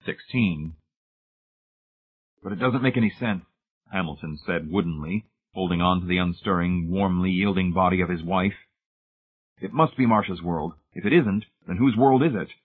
16. "But it doesn't make any sense," Hamilton said woodenly, holding on to the unstirring, warmly yielding body of his wife. "It must be Marcia's world. If it isn't, then whose world is it?"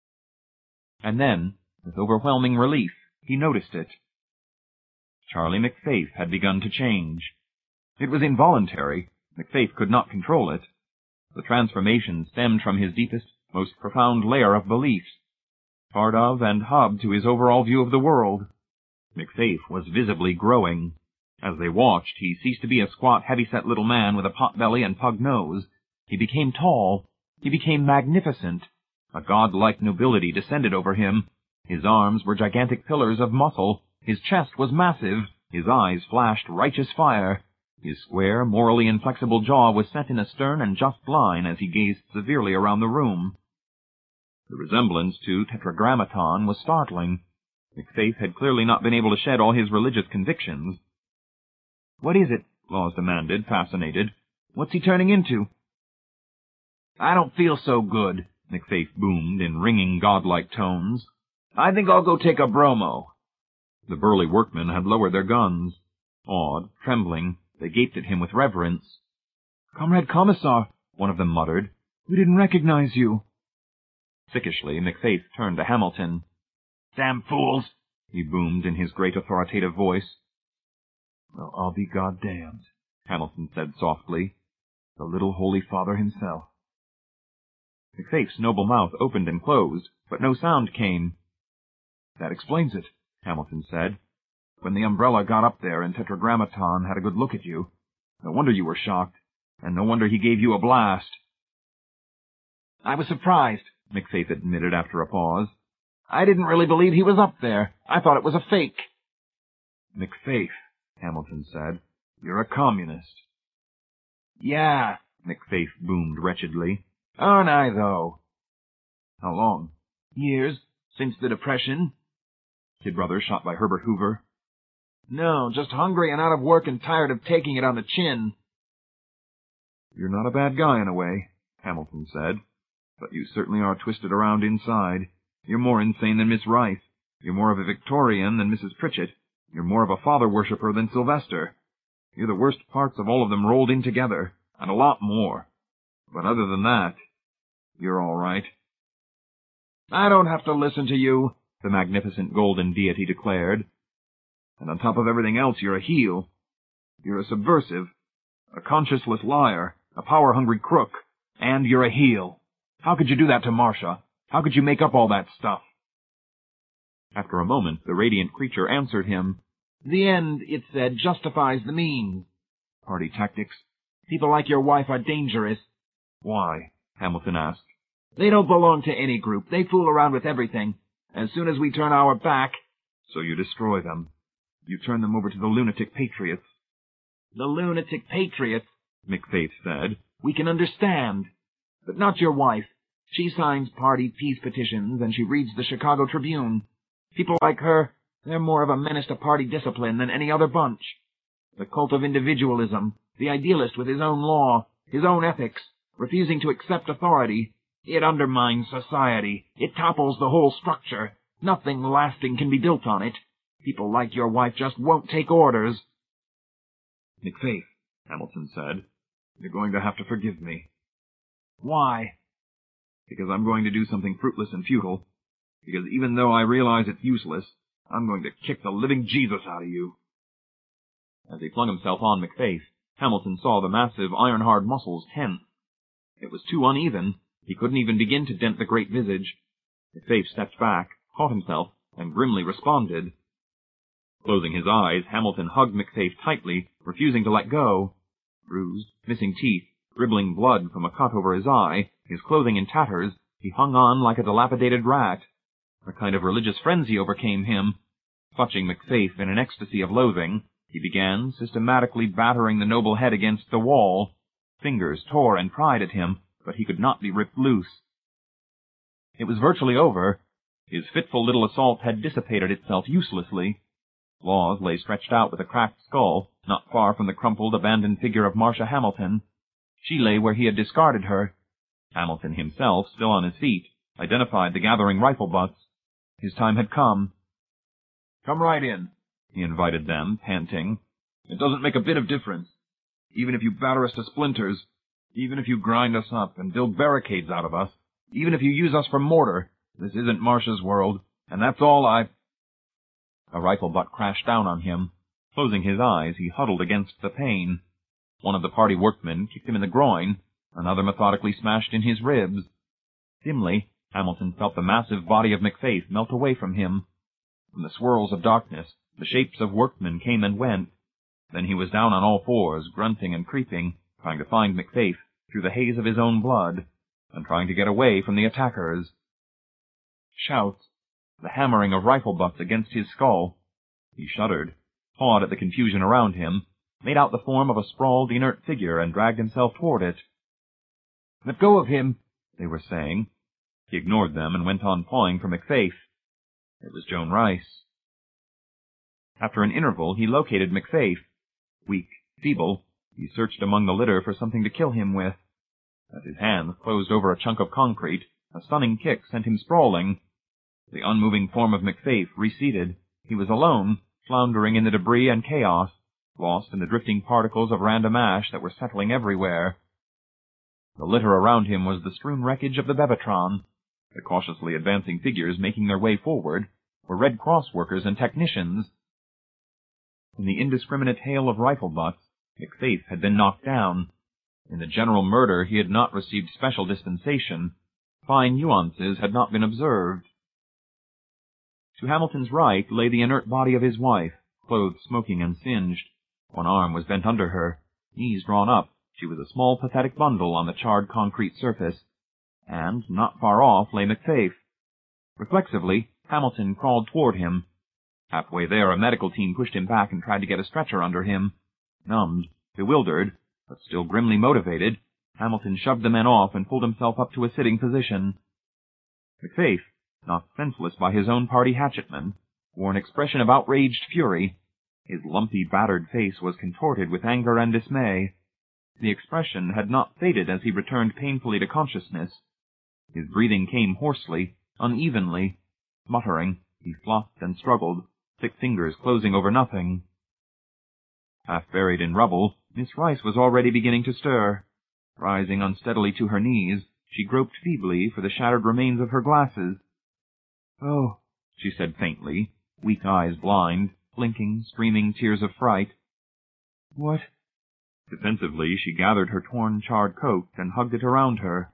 And then, with overwhelming relief, he noticed it. Charlie MacFaith had begun to change. It was involuntary. MacFaith could not control it. The transformation stemmed from his deepest, most profound layer of beliefs, part of and hub to his overall view of the world. MacFaith was visibly growing. As they watched, he ceased to be a squat, heavy-set little man with a pot-belly and pug nose. He became tall. He became magnificent. A god-like nobility descended over him. His arms were gigantic pillars of muscle. His chest was massive. His eyes flashed righteous fire. His square, morally inflexible jaw was set in a stern and just line as he gazed severely around the room. The resemblance to Tetragrammaton was startling. MacFaith had clearly not been able to shed all his religious convictions. "What is it?" Laws demanded, fascinated. "What's he turning into?" "I don't feel so good," MacFaith boomed in ringing, godlike tones. "I think I'll go take a bromo." The burly workmen had lowered their guns. Awed, trembling, they gaped at him with reverence. "Comrade Commissar," one of them muttered, "we didn't recognize you." Sickishly, MacFaith turned to Hamilton. "Damn fools," he boomed in his great authoritative voice. "Well, I'll be goddamned," Hamilton said softly. "The little Holy Father himself." MacFaith's noble mouth opened and closed, but no sound came. "That explains it," Hamilton said. "When the umbrella got up there and Tetragrammaton had a good look at you, no wonder you were shocked, and no wonder he gave you a blast." "I was surprised," MacFaith admitted after a pause. "I didn't really believe he was up there. I thought it was a fake." "MacFaith," Hamilton said, "you're a communist." "Yeah," MacFaith boomed wretchedly. "Aren't I, though?" "How long?" "Years. Since the Depression." "Kid brother shot by Herbert Hoover?" "No, just hungry and out of work and tired of taking it on the chin." "You're not a bad guy in a way," Hamilton said, "but you certainly are twisted around inside. You're more insane than Miss Rice. You're more of a Victorian than Mrs. Pritchett. You're more of a father-worshipper than Sylvester. You're the worst parts of all of them rolled in together, and a lot more. But other than that, you're all right." "I don't have to listen to you," the magnificent golden deity declared. "And on top of everything else, you're a heel. You're a subversive, a conscienceless liar, a power-hungry crook, and you're a heel. How could you do that to Marcia? How could you make up all that stuff?" After a moment, the radiant creature answered him. "The end," it said, "justifies the means." "Party tactics." "People like your wife are dangerous." "Why?" Hamilton asked. "They don't belong to any group. They fool around with everything. As soon as we turn our back—" "So you destroy them. You turn them over to the lunatic patriots." "The lunatic patriots," MacFaith said, "we can understand. But not your wife. She signs party peace petitions, and she reads the Chicago Tribune. People like her, they're more of a menace to party discipline than any other bunch. The cult of individualism, the idealist with his own law, his own ethics, refusing to accept authority. It undermines society. It topples the whole structure. Nothing lasting can be built on it. People like your wife just won't take orders." "MacFaith," Hamilton said, "you're going to have to forgive me." "Why?" "Because I'm going to do something fruitless and futile. Because even though I realize it's useless, I'm going to kick the living Jesus out of you." As he flung himself on MacFaith, Hamilton saw the massive, iron-hard muscles tense. It was too uneven. He couldn't even begin to dent the great visage. MacFaith stepped back, caught himself, and grimly responded. Closing his eyes, Hamilton hugged MacFaith tightly, refusing to let go. Bruised, missing teeth, dribbling blood from a cut over his eye, his clothing in tatters, he hung on like a dilapidated rat. A kind of religious frenzy overcame him. Clutching MacFaith in an ecstasy of loathing, he began systematically battering the noble head against the wall. Fingers tore and pried at him, but he could not be ripped loose. It was virtually over. His fitful little assault had dissipated itself uselessly. Laws lay stretched out with a cracked skull, not far from the crumpled, abandoned figure of Marcia Hamilton. She lay where he had discarded her. Hamilton himself, still on his feet, identified the gathering rifle butts. His time had come. "Come right in," he invited them, panting. "It doesn't make a bit of difference. Even if you batter us to splinters, even if you grind us up and build barricades out of us, even if you use us for mortar, this isn't Marsh's world, and that's all I—" A rifle butt crashed down on him. Closing his eyes, he huddled against the pane. One of the party workmen kicked him in the groin, another methodically smashed in his ribs. Dimly, Hamilton felt the massive body of McFaith melt away from him. From the swirls of darkness, the shapes of workmen came and went. Then he was down on all fours, grunting and creeping, trying to find McFaith through the haze of his own blood, and trying to get away from the attackers. Shouts, the hammering of rifle butts against his skull. He shuddered, pawed at the confusion around him, made out the form of a sprawled, inert figure, and dragged himself toward it. "Let go of him," they were saying. He ignored them and went on pawing for McFaith. It was Joan Rice. After an interval, he located McFaith. Weak, feeble, he searched among the litter for something to kill him with. As his hands closed over a chunk of concrete, a stunning kick sent him sprawling. The unmoving form of McFaith receded. He was alone, floundering in the debris and chaos, lost in the drifting particles of random ash that were settling everywhere. The litter around him was the strewn wreckage of the Bevatron. The cautiously advancing figures making their way forward were Red Cross workers and technicians. In the indiscriminate hail of rifle butts, McFaith had been knocked down. In the general murder he had not received special dispensation. Fine nuances had not been observed. To Hamilton's right lay the inert body of his wife, clothes smoking and singed. One arm was bent under her, knees drawn up. She was a small, pathetic bundle on the charred concrete surface. And, not far off, lay McFaith. Reflexively, Hamilton crawled toward him. Halfway there, a medical team pushed him back and tried to get a stretcher under him. Numbed, bewildered, but still grimly motivated, Hamilton shoved the men off and pulled himself up to a sitting position. McFaith, knocked senseless by his own party hatchetman, wore an expression of outraged fury. His lumpy, battered face was contorted with anger and dismay. The expression had not faded as he returned painfully to consciousness. His breathing came hoarsely, unevenly. Muttering, he flopped and struggled, thick fingers closing over nothing. Half buried in rubble, Miss Rice was already beginning to stir. Rising unsteadily to her knees, she groped feebly for the shattered remains of her glasses. "Oh," she said faintly, weak eyes blind, blinking, streaming tears of fright. "What?" Defensively, she gathered her torn, charred coat and hugged it around her.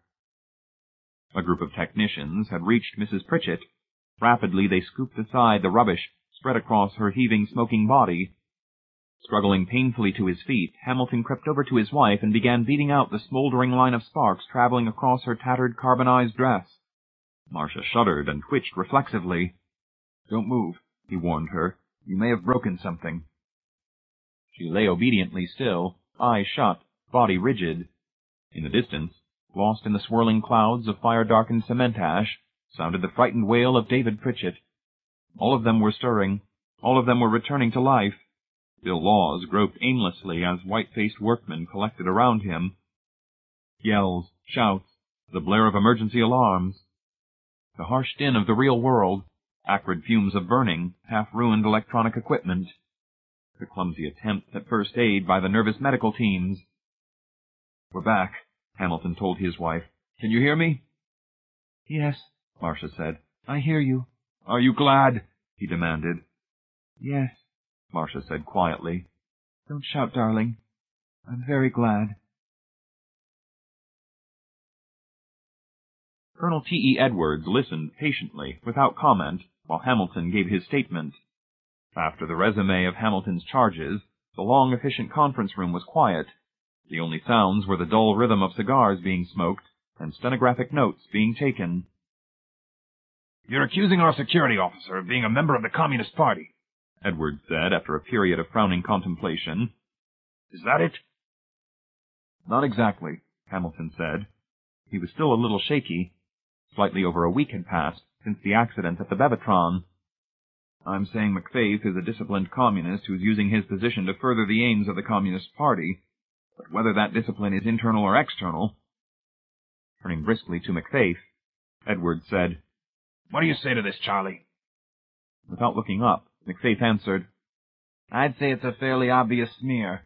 A group of technicians had reached Mrs. Pritchett. Rapidly they scooped aside the rubbish spread across her heaving, smoking body. Struggling painfully to his feet, Hamilton crept over to his wife and began beating out the smoldering line of sparks traveling across her tattered, carbonized dress. Marcia shuddered and twitched reflexively. "Don't move," he warned her. "You may have broken something." She lay obediently still, eyes shut, body rigid. In the distance, lost in the swirling clouds of fire-darkened cement ash, sounded the frightened wail of David Pritchett. All of them were stirring. All of them were returning to life. Bill Laws groped aimlessly as white-faced workmen collected around him. Yells, shouts, the blare of emergency alarms. The harsh din of the real world, acrid fumes of burning, half-ruined electronic equipment. The clumsy attempts at first aid by the nervous medical teams. "We're back," Hamilton told his wife. "Can you hear me?" "Yes," Marcia said. "I hear you." "Are you glad?" he demanded. "Yes," Marcia said quietly. "Don't shout, darling. I'm very glad." Colonel T.E. Edwards listened patiently, without comment, while Hamilton gave his statement. After the resume of Hamilton's charges, the long, efficient conference room was quiet. The only sounds were the dull rhythm of cigars being smoked and stenographic notes being taken. "You're accusing our security officer of being a member of the Communist Party," Edwards said after a period of frowning contemplation. "Is that it?" "Not exactly," Hamilton said. He was still a little shaky. Slightly over a week had passed since the accident at the Bevatron. "I'm saying McFaith is a disciplined communist who's using his position to further the aims of the Communist Party. But whether that discipline is internal or external—" Turning briskly to McFaith, Edwards said, "What do you say to this, Charlie? Without looking up, McFaith answered, I'd say it's a fairly obvious smear.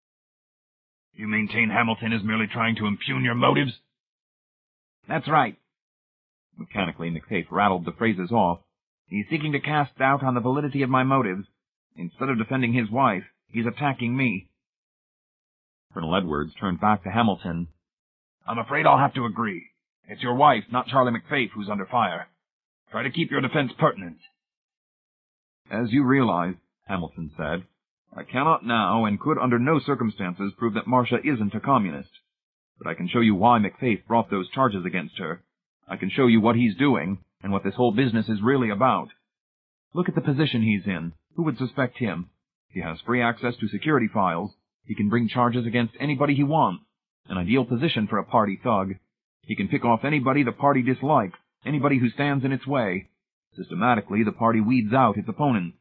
You maintain Hamilton is merely trying to impugn your motives? That's right. Mechanically, McFaith rattled the phrases off. He's seeking to cast doubt on the validity of my motives. Instead of defending his wife, he's attacking me. Colonel Edwards turned back to Hamilton. I'm afraid I'll have to agree. It's your wife, not Charlie McFaith, who's under fire. Try to keep your defense pertinent. As you realize, Hamilton said, I cannot now and could under no circumstances prove that Marcia isn't a communist. But I can show you why McFaith brought those charges against her. I can show you what he's doing and what this whole business is really about. Look at the position he's in. Who would suspect him? He has free access to security files. He can bring charges against anybody he wants. An ideal position for a party thug. He can pick off anybody the party dislikes, anybody who stands in its way. Systematically, the party weeds out its opponents.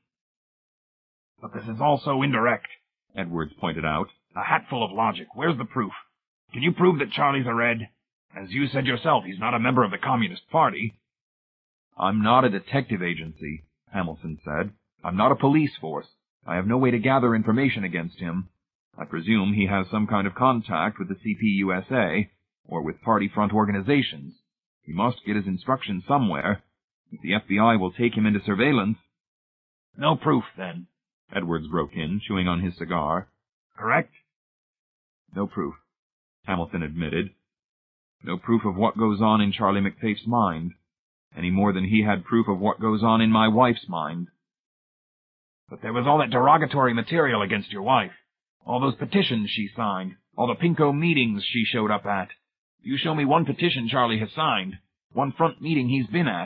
But this is all so indirect, Edwards pointed out. A hatful of logic. Where's the proof? Can you prove that Charlie's a Red? As you said yourself, he's not a member of the Communist Party. I'm not a detective agency, Hamilton said. I'm not a police force. I have no way to gather information against him. I presume he has some kind of contact with the CPUSA, or with party front organizations. He must get his instructions somewhere. If the FBI will take him into surveillance... No proof, then, Edwards broke in, chewing on his cigar. Correct? No proof, Hamilton admitted. No proof of what goes on in Charlie McFaith's mind, any more than he had proof of what goes on in my wife's mind. But there was all that derogatory material against your wife. All those petitions she signed. All the Pinko meetings she showed up at. You show me one petition Charlie has signed. One front meeting he's been at.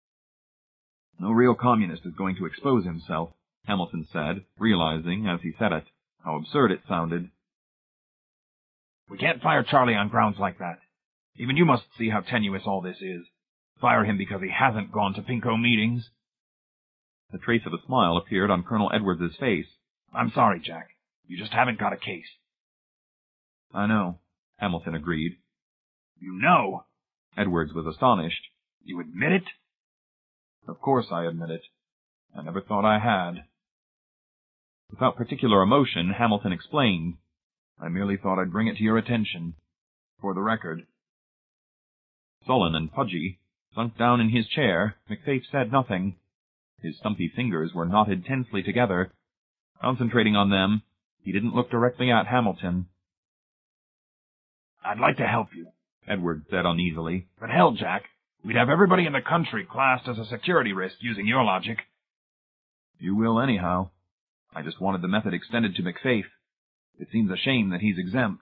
No real communist is going to expose himself, Hamilton said, realizing, as he said it, how absurd it sounded. We can't fire Charlie on grounds like that. Even you must see how tenuous all this is. Fire him because he hasn't gone to Pinko meetings. A trace of a smile appeared on Colonel Edwards's face. I'm sorry, Jack. You just haven't got a case. I know, Hamilton agreed. You know? Edwards was astonished. You admit it? Of course I admit it. I never thought I had. Without particular emotion, Hamilton explained. I merely thought I'd bring it to your attention. For the record. Sullen and pudgy, sunk down in his chair, McFaith said nothing. His stumpy fingers were knotted tensely together. Concentrating on them, he didn't look directly at Hamilton. I'd like to help you, Edwards said uneasily. But hell, Jack, we'd have everybody in the country classed as a security risk using your logic. You will anyhow. I just wanted the method extended to McFaith. It seems a shame that he's exempt.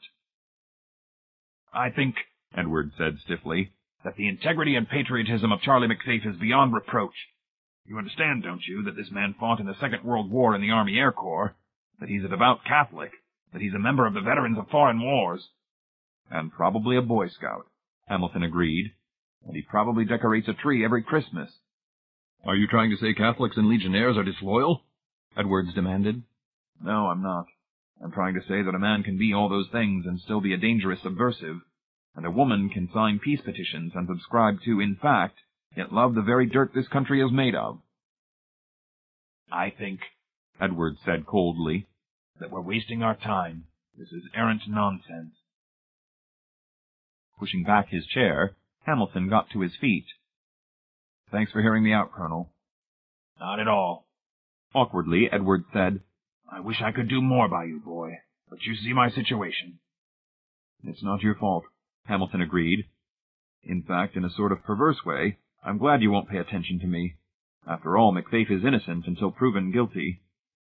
I think, Edwards said stiffly, that the integrity and patriotism of Charlie McFaith is beyond reproach. You understand, don't you, that this man fought in the Second World War in the Army Air Corps, that he's a devout Catholic, that he's a member of the Veterans of Foreign Wars. And probably a Boy Scout, Hamilton agreed. And he probably decorates a tree every Christmas. Are you trying to say Catholics and Legionnaires are disloyal? Edwards demanded. No, I'm not. I'm trying to say that a man can be all those things and still be a dangerous subversive, and a woman can sign peace petitions and subscribe to, in fact, yet love the very dirt this country is made of. I think, Edwards said coldly, that we're wasting our time. This is errant nonsense. Pushing back his chair, Hamilton got to his feet. Thanks for hearing me out, Colonel. Not at all. Awkwardly, Edwards said, I wish I could do more by you, boy, but you see my situation. It's not your fault, Hamilton agreed. In fact, in a sort of perverse way, I'm glad you won't pay attention to me. After all, McFaith is innocent until proven guilty.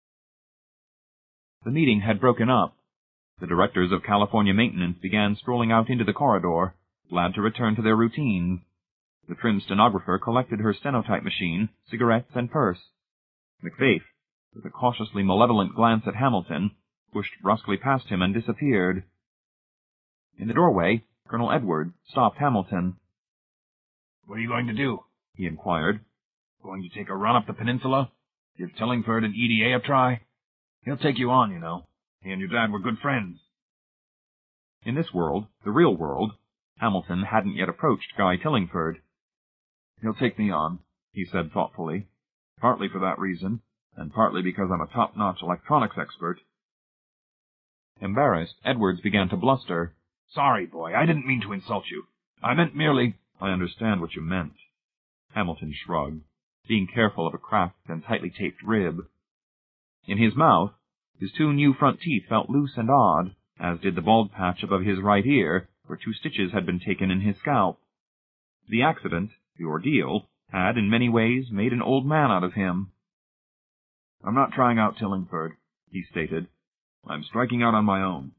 The meeting had broken up. The directors of California Maintenance began strolling out into the corridor, glad to return to their routines. The trim stenographer collected her stenotype machine, cigarettes, and purse. McFaith, with a cautiously malevolent glance at Hamilton, pushed brusquely past him and disappeared. In the doorway, Colonel Edwards stopped Hamilton. What are you going to do? He inquired. Going to take a run up the peninsula? Give Tillingford and EDA a try? He'll take you on, you know. He and your dad were good friends. In this world, the real world, Hamilton hadn't yet approached Guy Tillingford. He'll take me on, he said thoughtfully. Partly for that reason, and partly because I'm a top-notch electronics expert. Embarrassed, Edwards began to bluster. Sorry, boy, I didn't mean to insult you. I meant merely— I understand what you meant. Hamilton shrugged, being careful of a cracked and tightly taped rib. In his mouth, his 2 new front teeth felt loose and odd, as did the bald patch above his right ear, where 2 stitches had been taken in his scalp. The accident, the ordeal, had in many ways made an old man out of him. I'm not trying out Tillingford, he stated. I'm striking out on my own.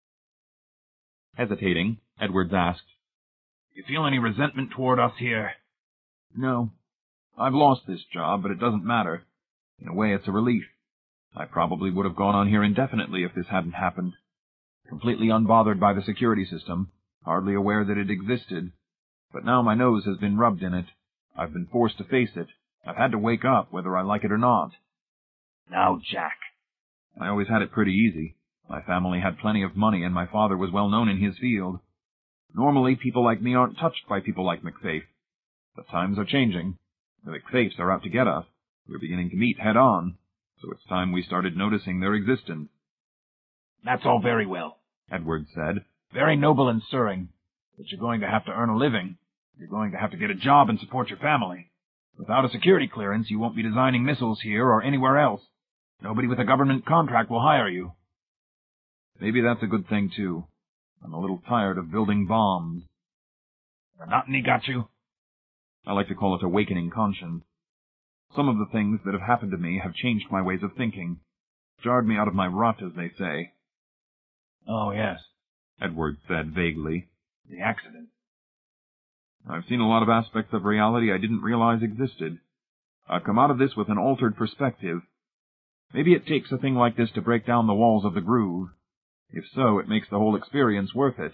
Hesitating, Edwards asked, You feel any resentment toward us here? No. I've lost this job, but it doesn't matter. In a way, it's a relief. I probably would have gone on here indefinitely if this hadn't happened. Completely unbothered by the security system, hardly aware that it existed. But now my nose has been rubbed in it. I've been forced to face it. I've had to wake up, whether I like it or not. Now, Jack. I always had it pretty easy. My family had plenty of money, and my father was well known in his field. Normally, people like me aren't touched by people like McFaith. But times are changing. The McFaiths are out to get us. We're beginning to meet head-on, so it's time we started noticing their existence. That's all very well, Edwards said. Very noble and stirring. But you're going to have to earn a living. You're going to have to get a job and support your family. Without a security clearance, you won't be designing missiles here or anywhere else. Nobody with a government contract will hire you. Maybe that's a good thing, too. I'm a little tired of building bombs. The monotony got you? I like to call it awakening conscience. Some of the things that have happened to me have changed my ways of thinking. Jarred me out of my rut, as they say. Oh, yes, Edwards said vaguely. The accident. I've seen a lot of aspects of reality I didn't realize existed. I've come out of this with an altered perspective. Maybe it takes a thing like this to break down the walls of the groove. If so, it makes the whole experience worth it.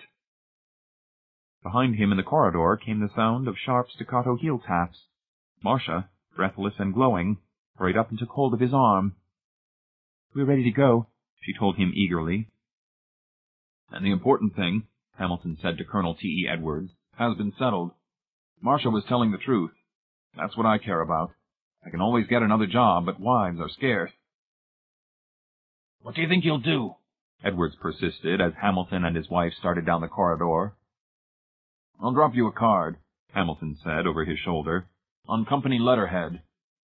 Behind him in the corridor came the sound of sharp staccato heel taps. Marcia, breathless and glowing, hurried up and took hold of his arm. "We're ready to go," she told him eagerly. And the important thing, Hamilton said to Colonel T.E. Edwards, has been settled. Marcia was telling the truth. That's what I care about. I can always get another job, but wives are scarce. What do you think you'll do? Edwards persisted as Hamilton and his wife started down the corridor. I'll drop you a card, Hamilton said over his shoulder, on company letterhead.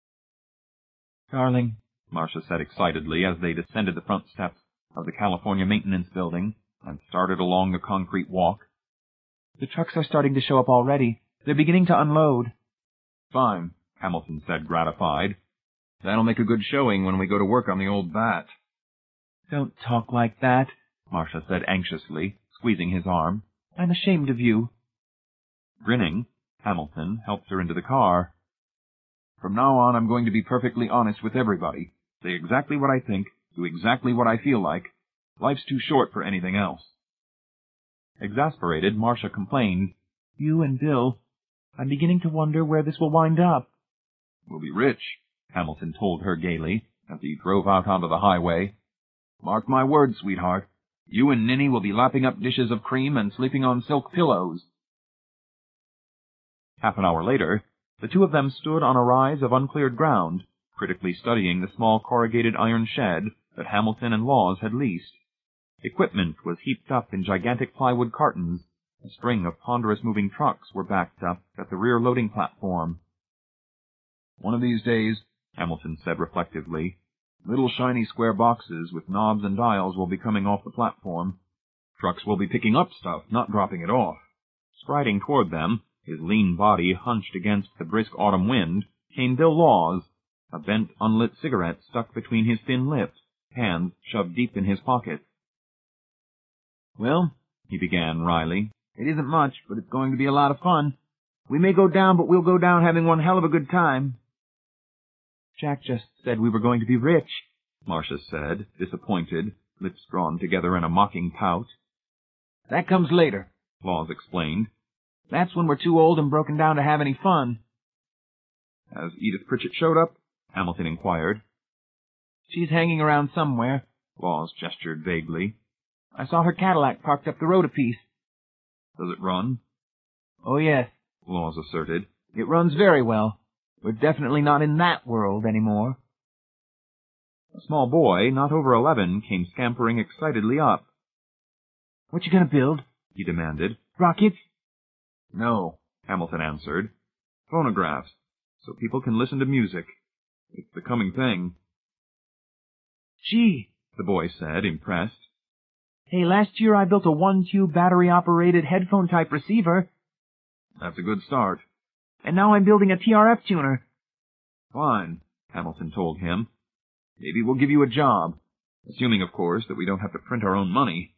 "Darling," Marcia said excitedly as they descended the front steps of the California Maintenance Building and started along the concrete walk. "The trucks are starting to show up already. They're beginning to unload." "Fine," Hamilton said, gratified. "That'll make a good showing when we go to work on the old bat." "Don't talk like that," Marcia said anxiously, squeezing his arm. "I'm ashamed of you." Grinning, Hamilton helped her into the car. "From now on, I'm going to be perfectly honest with everybody. Say exactly what I think, do exactly what I feel like. Life's too short for anything else." Exasperated, Marcia complained, "You and Bill, I'm beginning to wonder where this will wind up." "We'll be rich," Hamilton told her gaily, as he drove out onto the highway. "Mark my words, sweetheart. You and Ninny will be lapping up dishes of cream and sleeping on silk pillows." Half an hour later, the two of them stood on a rise of uncleared ground, critically studying the small corrugated iron shed that Hamilton and Laws had leased. Equipment was heaped up in gigantic plywood cartons. A string of ponderous moving trucks were backed up at the rear loading platform. "One of these days," Hamilton said reflectively, "little shiny square boxes with knobs and dials will be coming off the platform. Trucks will be picking up stuff, not dropping it off." Striding toward them, his lean body hunched against the brisk autumn wind, came Bill Laws, a bent, unlit cigarette stuck between his thin lips, hands shoved deep in his pockets. "Well," he began wryly, "it isn't much, but it's going to be a lot of fun. We may go down, but we'll go down having one hell of a good time." "Jack just said we were going to be rich," Marcia said, disappointed, lips drawn together in a mocking pout. "That comes later," Laws explained. "That's when we're too old and broken down to have any fun." "Has Edith Pritchett showed up?" Hamilton inquired. "She's hanging around somewhere," Laws gestured vaguely. "I saw her Cadillac parked up the road a piece." "Does it run?" "Oh, yes," Laws asserted. "It runs very well. We're definitely not in that world anymore. A small boy, not over 11, came scampering excitedly up. What you gonna build? He demanded. Rockets? No, Hamilton answered. Phonographs, so people can listen to music. It's the coming thing. Gee, the boy said, impressed. Hey, last year I built a 1-tube battery-operated headphone-type receiver. That's a good start. And now I'm building a TRF tuner. Fine, Hamilton told him. Maybe we'll give you a job, assuming, of course, that we don't have to print our own money.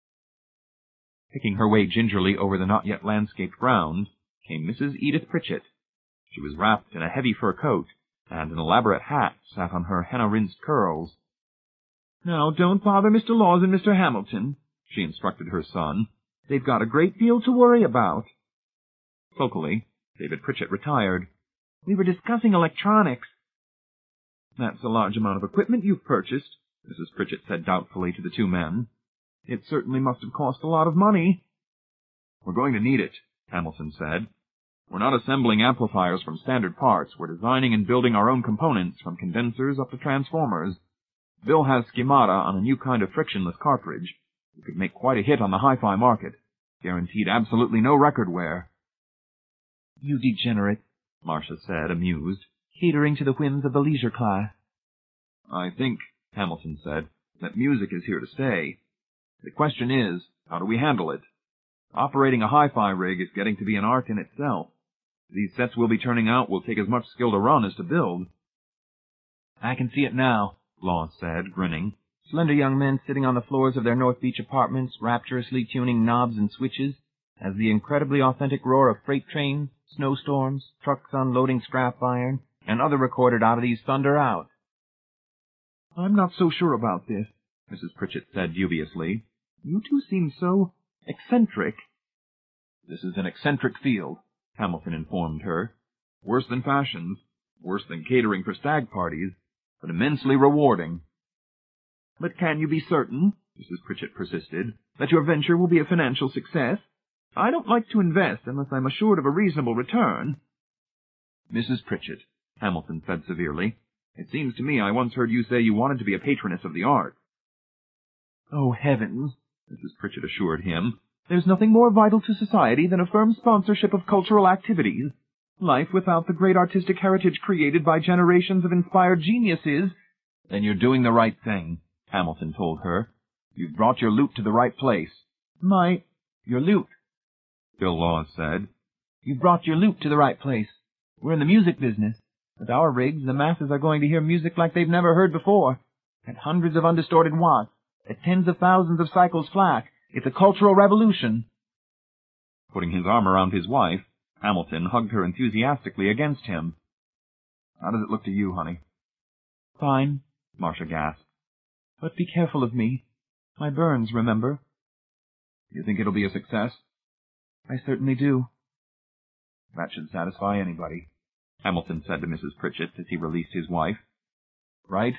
Picking her way gingerly over the not-yet-landscaped ground came Mrs. Edith Pritchett. She was wrapped in a heavy fur coat, and an elaborate hat sat on her henna-rinsed curls. Now, don't bother Mr. Laws and Mr. Hamilton, she instructed her son. They've got a great deal to worry about. Sulkily, David Pritchett retired. We were discussing electronics. That's a large amount of equipment you've purchased, Mrs. Pritchett said doubtfully to the two men. It certainly must have cost a lot of money. We're going to need it, Hamilton said. We're not assembling amplifiers from standard parts. We're designing and building our own components from condensers up to transformers. Bill has schemata on a new kind of frictionless cartridge. We could make quite a hit on the hi-fi market. Guaranteed absolutely no record wear. You degenerate, Marcia said, amused. Catering to the whims of the leisure class. I think, Hamilton said, that music is here to stay. The question is, how do we handle it? Operating a hi-fi rig is getting to be an art in itself. These sets we'll be turning out will take as much skill to run as to build. I can see it now, Laws said, grinning. Slender young men sitting on the floors of their North Beach apartments, rapturously tuning knobs and switches, as the incredibly authentic roar of freight trains, snowstorms, trucks unloading scrap iron, and other recorded oddities thunder out. I'm not so sure about this, Mrs. Pritchett said dubiously. You two seem so eccentric. This is an eccentric field, Hamilton informed her. Worse than fashions, worse than catering for stag parties, but immensely rewarding. But can you be certain, Mrs. Pritchett persisted, that your venture will be a financial success? I don't like to invest unless I'm assured of a reasonable return. Mrs. Pritchett, Hamilton said severely, it seems to me I once heard you say you wanted to be a patroness of the arts. Oh, heavens, Mrs. Pritchett assured him. There's nothing more vital to society than a firm sponsorship of cultural activities. Life without the great artistic heritage created by generations of inspired geniuses. Then you're doing the right thing, Hamilton told her. You've brought your loot to the right place. Your loot, Bill Laws said. You've brought your loot to the right place. We're in the music business. With our rigs, the masses are going to hear music like they've never heard before. At hundreds of undistorted watts, at tens of thousands of cycles flat. It's a cultural revolution. Putting his arm around his wife, Hamilton hugged her enthusiastically against him. How does it look to you, honey? Fine, Marcia gasped. But be careful of me. My burns, remember? You think it'll be a success? I certainly do. That should satisfy anybody, Hamilton said to Mrs. Pritchett as he released his wife. Right?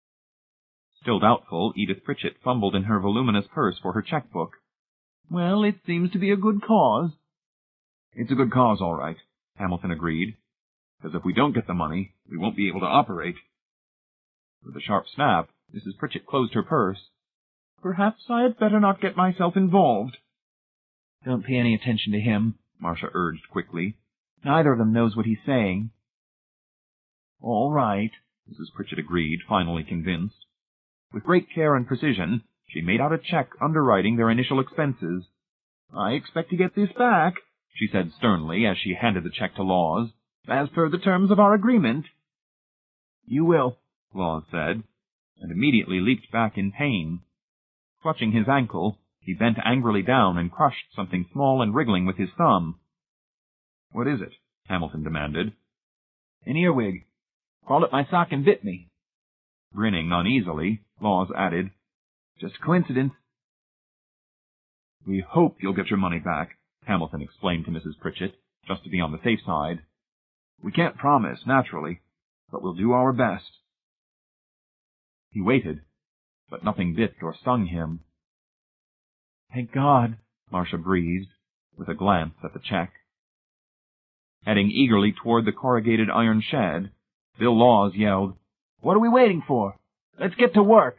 Still doubtful, Edith Pritchett fumbled in her voluminous purse for her checkbook. Well, it seems to be a good cause. It's a good cause, all right, Hamilton agreed. Because if we don't get the money, we won't be able to operate. With a sharp snap, Mrs. Pritchett closed her purse. Perhaps I had better not get myself involved. Don't pay any attention to him, Marcia urged quickly. Neither of them knows what he's saying. All right, Mrs. Pritchett agreed, finally convinced. With great care and precision, she made out a check underwriting their initial expenses. I expect to get this back, she said sternly as she handed the check to Laws. As per the terms of our agreement. You will, Laws said, and immediately leaped back in pain. Clutching his ankle, he bent angrily down and crushed something small and wriggling with his thumb. What is it? Hamilton demanded. An earwig. Crawled up my sock and bit me. Grinning uneasily, Laws added, Just coincidence. We hope you'll get your money back, Hamilton explained to Mrs. Pritchett, just to be on the safe side. We can't promise, naturally, but we'll do our best. He waited, but nothing bit or stung him. Thank God, Marcia breathed, with a glance at the check. Heading eagerly toward the corrugated iron shed, Bill Laws yelled, "What are we waiting for? Let's get to work!"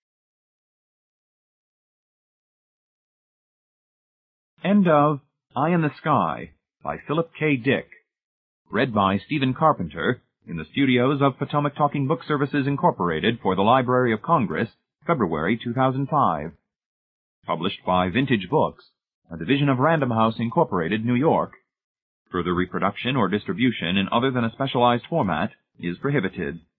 End of Eye in the Sky by Philip K. Dick. Read by Stephen Carpenter in the studios of Potomac Talking Book Services, Incorporated, for the Library of Congress, February 2005. Published by Vintage Books, a division of Random House, Incorporated, New York. Further reproduction or distribution in other than a specialized format is prohibited.